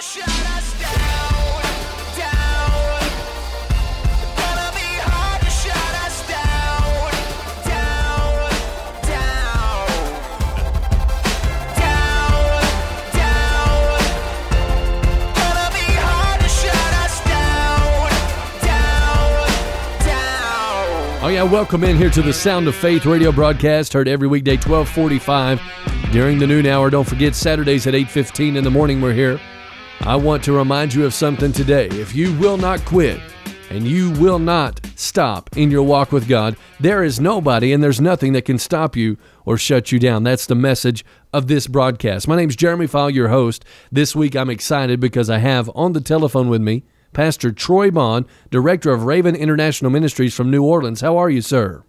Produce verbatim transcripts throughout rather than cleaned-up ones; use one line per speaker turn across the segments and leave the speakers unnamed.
Oh yeah, welcome in here to the Sound of Faith radio broadcast, heard every weekday twelve forty-five during the noon hour. Don't forget, Saturdays at eight fifteen in the morning we're here. I want to remind you of something today. If you will not quit and you will not stop in your walk with God, there is nobody and there's nothing that can stop you or shut you down. That's the message of this broadcast. My name's Jeremy Fowle, your host. This week I'm excited because I have on the telephone with me Pastor Troy Bond, Director of Raven International Ministries from New Orleans. How are you, sir?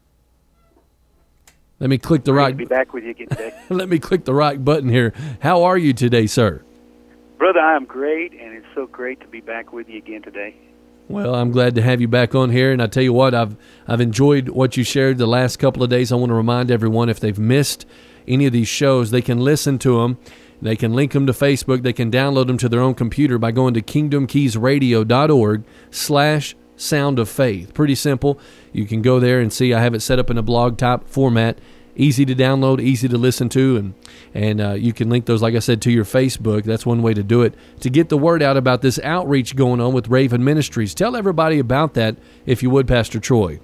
Let me click the
Great
right.
to be back with you again today.
Let me click the right button here. How are you today, sir?
Brother, I am great, and it's so great to be back with you again today.
Well, I'm glad to have you back on here, and I tell you what, I've I've enjoyed what you shared the last couple of days. I want to remind everyone, if they've missed any of these shows, they can listen to them. They can link them to Facebook. They can download them to their own computer by going to kingdomkeysradio.org slash sound of faith. Pretty simple. You can go there and see I have it set up in a blog type format. Easy to download, easy to listen to, and and uh, you can link those, like I said, to your Facebook. That's one way to do it, to get the word out about this outreach going on with Raven Ministries. Tell everybody about that, if you would, Pastor Troy.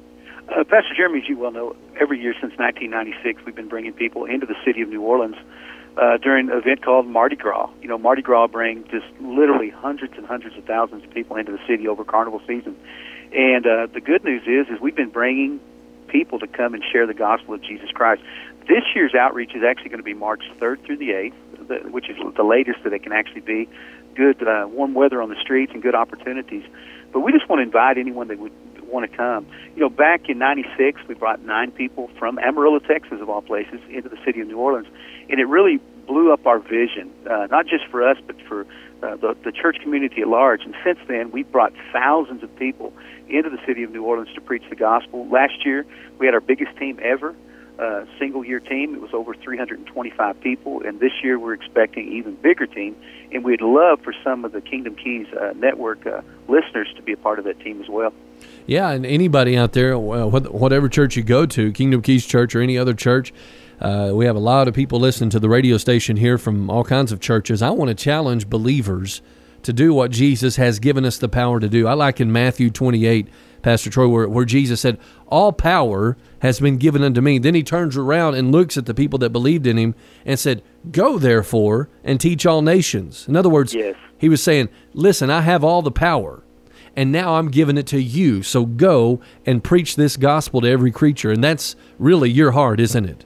Uh, Pastor Jeremy, as you well know, every year since nineteen ninety-six, we've been bringing people into the city of New Orleans uh, during an event called Mardi Gras. You know, Mardi Gras brings just literally hundreds and hundreds of thousands of people into the city over Carnival season. And uh, the good news is, is we've been bringing people to come and share the gospel of Jesus Christ. This year's outreach is actually going to be March third through the eighth, which is the latest that it can actually be. Good uh, warm weather on the streets and good opportunities. But we just want to invite anyone that would want to come. You know, back in ninety-six, we brought nine people from Amarillo, Texas, of all places, into the city of New Orleans, and it really blew up our vision, uh, not just for us, but for uh, the, the church community at large. And since then, we've brought thousands of people into the city of New Orleans to preach the gospel. Last year, we had our biggest team ever, uh, single-year team. It was over three hundred twenty-five people, and this year we're expecting an even bigger team, and we'd love for some of the Kingdom Keys uh, network uh, listeners to be a part of that team as well.
Yeah, and anybody out there, whatever church you go to, Kingdom Keys Church or any other church, uh, we have a lot of people listening to the radio station here from all kinds of churches. I want to challenge believers to do what Jesus has given us the power to do. I like in Matthew twenty-eight, Pastor Troy, where, where Jesus said, all power has been given unto me. Then he turns around and looks at the people that believed in him and said, go therefore and teach all nations. In other words,
yes.
He was saying, listen, I have all the power, and now I'm giving it to you. So go and preach this gospel to every creature. And that's really your heart, isn't it?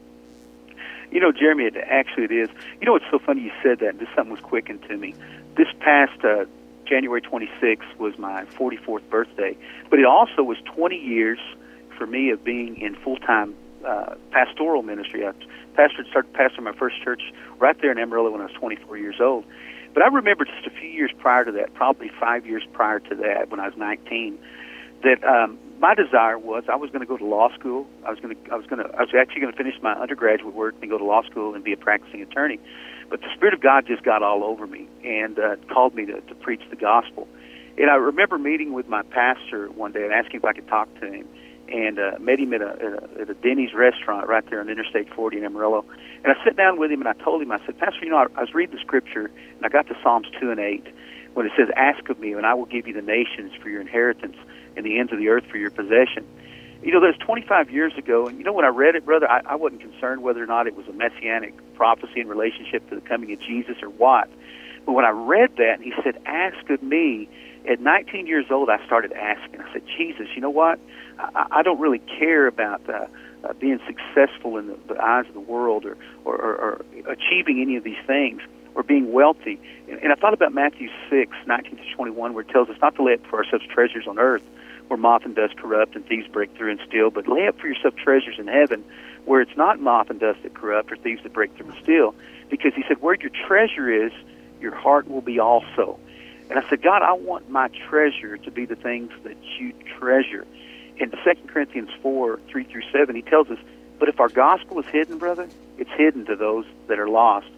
You know, Jeremy, it, actually it is. You know, it's so funny you said that. This something was quickened to me. This past uh, January twenty-sixth was my forty-fourth birthday, but it also was twenty years for me of being in full-time uh, pastoral ministry. I pastored, started pastoring my first church right there in Amarillo when I was twenty-four years old. But I remember just a few years prior to that, probably five years prior to that, when I was nineteen, that um, my desire was I was going to go to law school. I was going to, I was going to, I was actually going to finish my undergraduate work and go to law school and be a practicing attorney. But the Spirit of God just got all over me and uh, called me to, to preach the gospel. And I remember meeting with my pastor one day and asking if I could talk to him, and uh, met him at a, at a at a Denny's restaurant right there on Interstate forty in Amarillo. And I sat down with him and I told him, I said, Pastor, you know, I, I was reading the Scripture and I got to Psalms two and eight when it says, ask of me and I will give you the nations for your inheritance and the ends of the earth for your possession. You know, that's twenty-five years ago, and you know, when I read it, brother, I, I wasn't concerned whether or not it was a messianic prophecy in relationship to the coming of Jesus or what. But when I read that, and he said, ask of me, at nineteen years old, I started asking. I said, Jesus, you know what? I, I don't really care about uh, uh, being successful in the, the eyes of the world or, or, or, or achieving any of these things or being wealthy. And, and I thought about Matthew six, nineteen to twenty-one, where it tells us not to lay up for ourselves treasures on earth, where moth and dust corrupt and thieves break through and steal, but lay up for yourself treasures in heaven, where it's not moth and dust that corrupt or thieves that break through and steal. Because he said, where your treasure is, your heart will be also. And I said, God, I want my treasure to be the things that you treasure. In Second Corinthians four, three through seven, he tells us, but if our gospel is hidden, brother, it's hidden to those that are lost,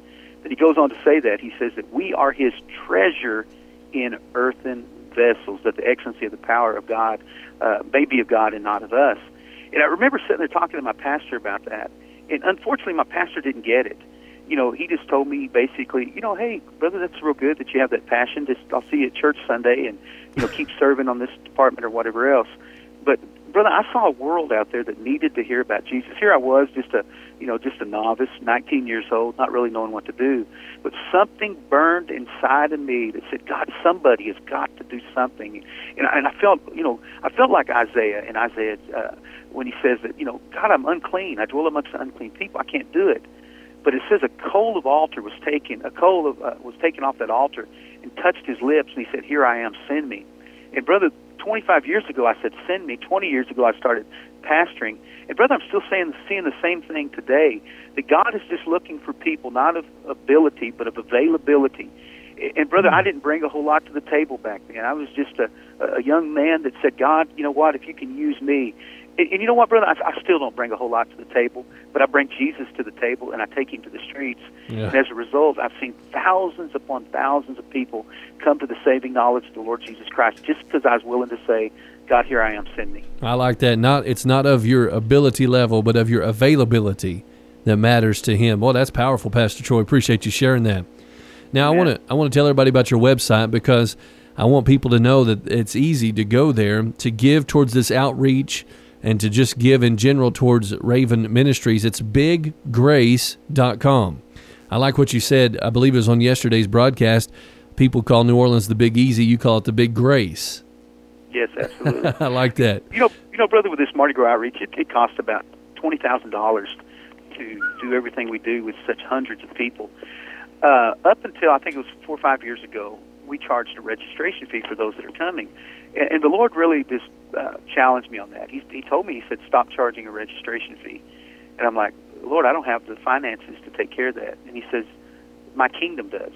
And he goes on to say that. He says that we are his treasure in earthen vessels, that the excellency of the power of God uh, may be of God and not of us. And I remember sitting there talking to my pastor about that. And unfortunately, my pastor didn't get it. You know, he just told me basically, you know, hey, brother, that's real good that you have that passion. Just I'll see you at church Sunday and, you know, keep serving on this department or whatever else. But, brother, I saw a world out there that needed to hear about Jesus. Here I was, just a, you know, just a novice, nineteen years old, not really knowing what to do. But something burned inside of me that said, God, somebody has got to do something. And I, and I felt, you know, I felt like Isaiah in Isaiah uh, when he says that, you know, God, I'm unclean. I dwell amongst unclean people. I can't do it. But it says a coal of altar was taken, a coal of, uh, was taken off that altar and touched his lips, and he said, here I am, send me. And, brother, twenty-five years ago I said, send me. twenty years ago I started pastoring. And, brother, I'm still saying, seeing the same thing today, that God is just looking for people, not of ability, but of availability. And, brother, I didn't bring a whole lot to the table back then. I was just a, a young man that said, God, you know what, if you can use me. And, and you know what, brother, I, I still don't bring a whole lot to the table, but I bring Jesus to the table, and I take him to the streets. Yeah. And as a result, I've seen thousands upon thousands of people come to the saving knowledge of the Lord Jesus Christ just because I was willing to say, God, here I am, send me.
I like that. Not It's not of your ability level, but of your availability that matters to him. Well, that's powerful, Pastor Troy. Appreciate you sharing that. Now, yeah. I want to I want to tell everybody about your website because I want people to know that it's easy to go there to give towards this outreach and to just give in general towards Raven Ministries. It's big grace dot com. I like what you said. I believe it was on yesterday's broadcast. People call New Orleans the Big Easy. You call it the Big Grace.
Yes, absolutely.
I like that.
You know, you know, brother, with this Mardi Gras outreach, it, it costs about twenty thousand dollars to do everything we do with such hundreds of people. Uh, up until, I think it was four or five years ago, we charged a registration fee for those that are coming. And, and the Lord really just uh, challenged me on that. He, he told me, he said, stop charging a registration fee. And I'm like, Lord, I don't have the finances to take care of that. And he says, my kingdom does.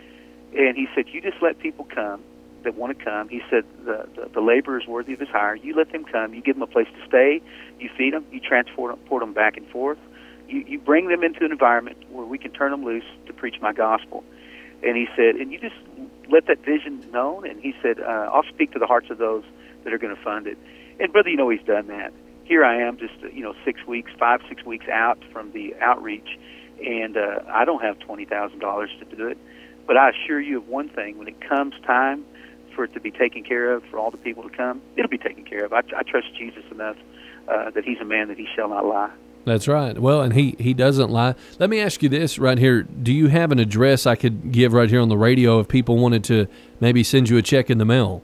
And he said, you just let people come that want to come. He said, the, the, the laborer is worthy of his hire. You let them come. You give them a place to stay. You feed them. You transport them, them back and forth. You, you bring them into an environment where we can turn them loose to preach my gospel. And he said, and you just let that vision known. And he said, uh, I'll speak to the hearts of those that are going to fund it. And, brother, you know he's done that. Here I am just, you know, six weeks, five, six weeks out from the outreach, and uh, I don't have twenty thousand dollars to do it. But I assure you of one thing, when it comes time for it to be taken care of, for all the people to come, it'll be taken care of. I, I trust Jesus enough uh, that he's a man that he shall not lie.
That's right. Well, and he, he doesn't lie. Let me ask you this right here. Do you have an address I could give right here on the radio if people wanted to maybe send you a check in the mail?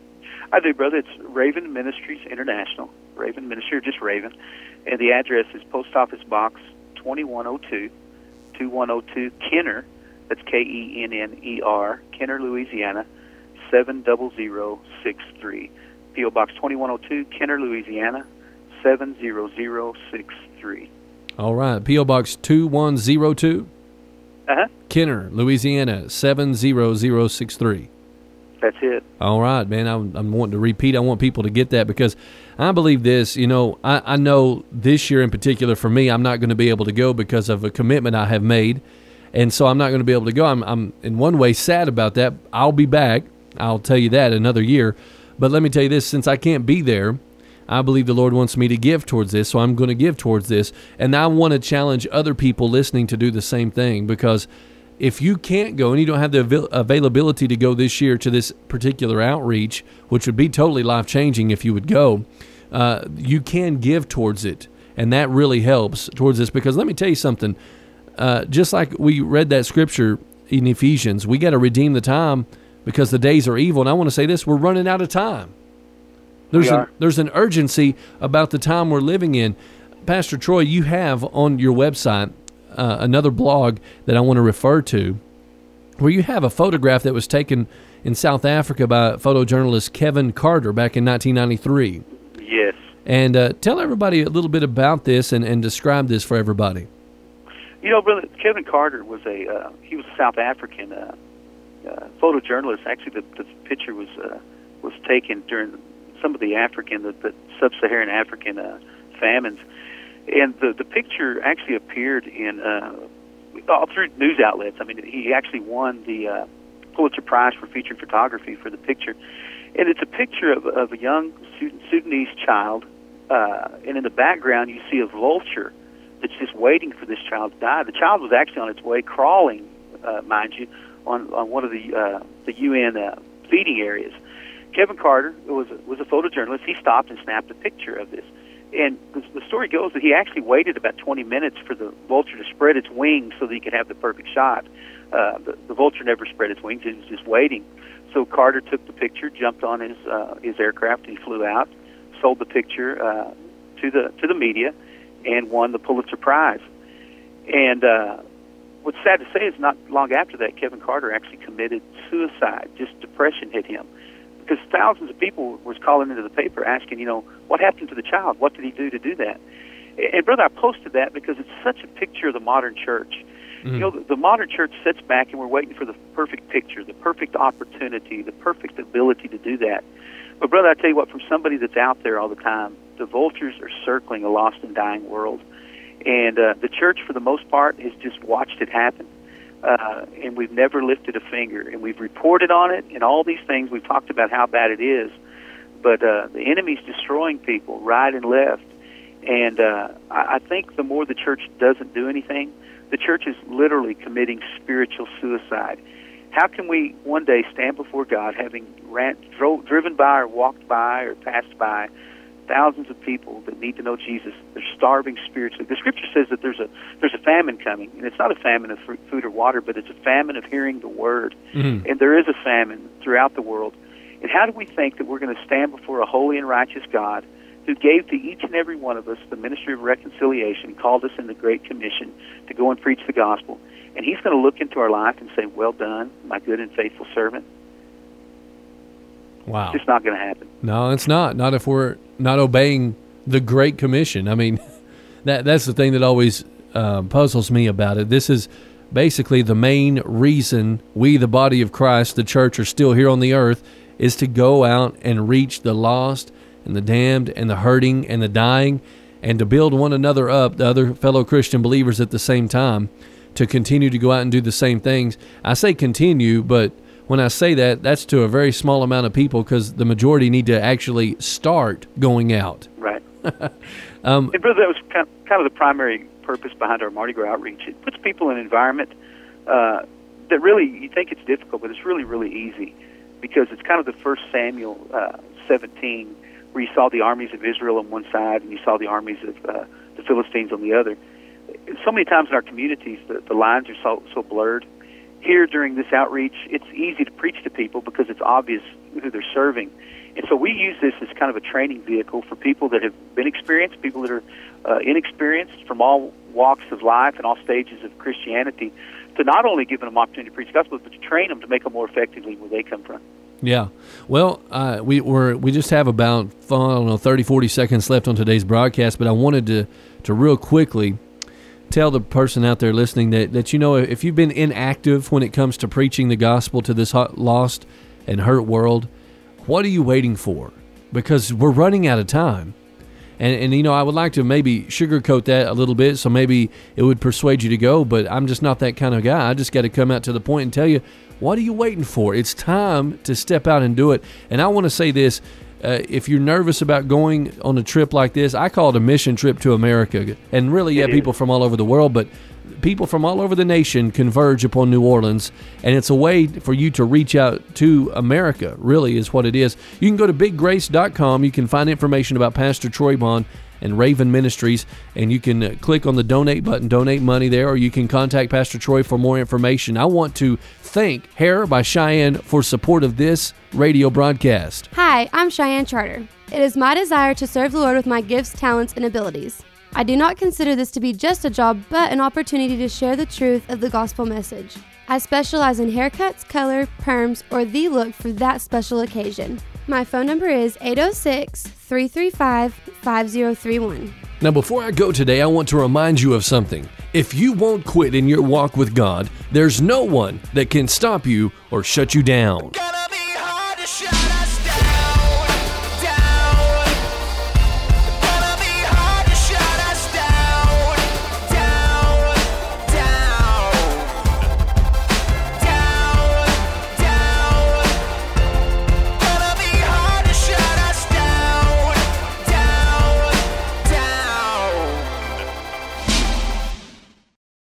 I do, brother. It's Raven Ministries International, Raven Ministry, or just Raven. And the address is Post Office Box twenty-one oh two, twenty-one oh two, Kenner, that's K E N N E R, Kenner, Louisiana, seven zero zero six three. P O Box twenty-one oh two, Kenner, Louisiana, seven zero zero six three.
All right. P O Box two one zero two,
uh-huh.
Kenner, Louisiana, seven zero zero six three.
That's it.
All right, man. I'm, I'm wanting to repeat. I want people to get that because I believe this. You know, I, I know this year in particular for me, I'm not going to be able to go because of a commitment I have made, and so I'm not going to be able to go. I'm, I'm in one way sad about that. I'll be back. I'll tell you that another year. But let me tell you this: since I can't be there, I believe the Lord wants me to give towards this, so I'm going to give towards this, and I want to challenge other people listening to do the same thing because if you can't go and you don't have the avail- availability to go this year to this particular outreach, which would be totally life-changing if you would go, uh, you can give towards it, and that really helps towards this because let me tell you something. Uh, just like we read that scripture in Ephesians, we got to redeem the time because the days are evil, and I want to say this, we're running out of time. There's, a, there's an urgency about the time we're living in. Pastor Troy, you have on your website Uh, another blog that I want to refer to where you have a photograph that was taken in South Africa by photojournalist Kevin Carter back in nineteen ninety-three.
Yes.
And uh, tell everybody a little bit about this and, and describe this for everybody.
You know, brother, Kevin Carter was a, uh, he was a South African uh, uh, photojournalist. Actually, the, the picture was uh, was taken during some of the African, the, the sub-Saharan African uh, famines. And the the picture actually appeared in uh, all through news outlets. I mean, he actually won the uh, Pulitzer Prize for featured photography for the picture. And it's a picture of, of a young Sudanese child, uh, and in the background you see a vulture that's just waiting for this child to die. The child was actually on its way crawling, uh, mind you, on, on one of the uh, the U N uh, feeding areas. Kevin Carter was a, was a photojournalist. He stopped and snapped a picture of this. And the, the story goes that he actually waited about twenty minutes for the vulture to spread its wings so that he could have the perfect shot. Uh, the, the vulture never spread its wings. It was just waiting. So Carter took the picture, jumped on his uh, his aircraft, and he flew out, sold the picture uh, to the to the media, and won the Pulitzer Prize. And uh, what's sad to say is not long after that, Kevin Carter actually committed suicide. Just depression hit him. Because thousands of people was calling into the paper asking, you know, what happened to the child? What did he do to do that? And, brother, I posted that because it's such a picture of the modern church. Mm. You know, the, the modern church sits back and we're waiting for the perfect picture, the perfect opportunity, the perfect ability to do that. But, brother, I tell you what, from somebody that's out there all the time, the vultures are circling a lost and dying world. And uh, the church, for the most part, has just watched it happen. Uh, and we've never lifted a finger, and we've reported on it, and all these things. We've talked about how bad it is, but uh, the enemy's destroying people right and left, and uh, I, I think the more the church doesn't do anything, the church is literally committing spiritual suicide. How can we one day stand before God having ran, dro- driven by or walked by or passed by thousands of people that need to know Jesus? They're starving spiritually. The Scripture says that there's a there's a famine coming, and it's not a famine of fruit, food or water, but it's a famine of hearing the Word. Mm-hmm. And there is a famine throughout the world. And how do we think that we're going to stand before a holy and righteous God who gave to each and every one of us the ministry of reconciliation, called us in the Great Commission to go and preach the gospel, and He's going to look into our life and say, well done, my good and faithful servant?
Wow.
It's just not going to happen.
No, it's not. Not if we're not obeying the Great Commission. I mean, that that's the thing that always uh, puzzles me about it. This is basically the main reason we, the body of Christ, the church, are still here on the earth, is to go out and reach the lost and the damned and the hurting and the dying, and to build one another up, the other fellow Christian believers at the same time, to continue to go out and do the same things. I say continue, but when I say that, that's to a very small amount of people, because the majority need to actually start going out.
Right.
um,
and brother, that was kind of, kind of the primary purpose behind our Mardi Gras outreach. It puts people in an environment uh, that really, you think it's difficult, but it's really, really easy, because it's kind of the first Samuel uh, seventeen, where you saw the armies of Israel on one side and you saw the armies of uh, the Philistines on the other. So many times in our communities, the, the lines are so, so blurred. Here during this outreach, it's easy to preach to people because it's obvious who they're serving. And so we use this as kind of a training vehicle for people that have been experienced, people that are uh, inexperienced from all walks of life and all stages of Christianity, to not only give them an opportunity to preach the gospel, but to train them to make them more effectively where they come from.
Yeah. Well, uh, we we're, we just have about, I don't know, thirty, forty seconds left on today's broadcast, but I wanted to, to real quickly tell the person out there listening that, that, you know, if you've been inactive when it comes to preaching the gospel to this lost and hurt world, what are you waiting for? Because we're running out of time. And, and you know, I would like to maybe sugarcoat that a little bit, so maybe it would persuade you to go, but I'm just not that kind of guy. I just got to come out to the point and tell you, what are you waiting for? It's time to step out and do it. And I want to say this, uh, if you're nervous about going on a trip like this, I call it a mission trip to America. And really, yeah, people from all over the world, but people from all over the nation converge upon New Orleans, and it's a way for you to reach out to America, really is what it is. You can go to big grace dot com. You can find information about Pastor Troy Bond and Raven Ministries, and you can uh, click on the donate button, donate money there, or you can contact Pastor Troy for more information. I want to thank Hair by Cheyenne for support of this radio broadcast.
Hi, I'm Cheyenne Charter. It is my desire to serve the Lord with my gifts, talents, and abilities. I do not consider this to be just a job, but an opportunity to share the truth of the gospel message. I specialize in haircuts, color, perms, or the look for that special occasion. My phone number is eight oh six, three three five, five oh three one.
Now, before I go today, I want to remind you of something. If you won't quit in your walk with God, there's no one that can stop you or shut you down. Gonna be hard to shut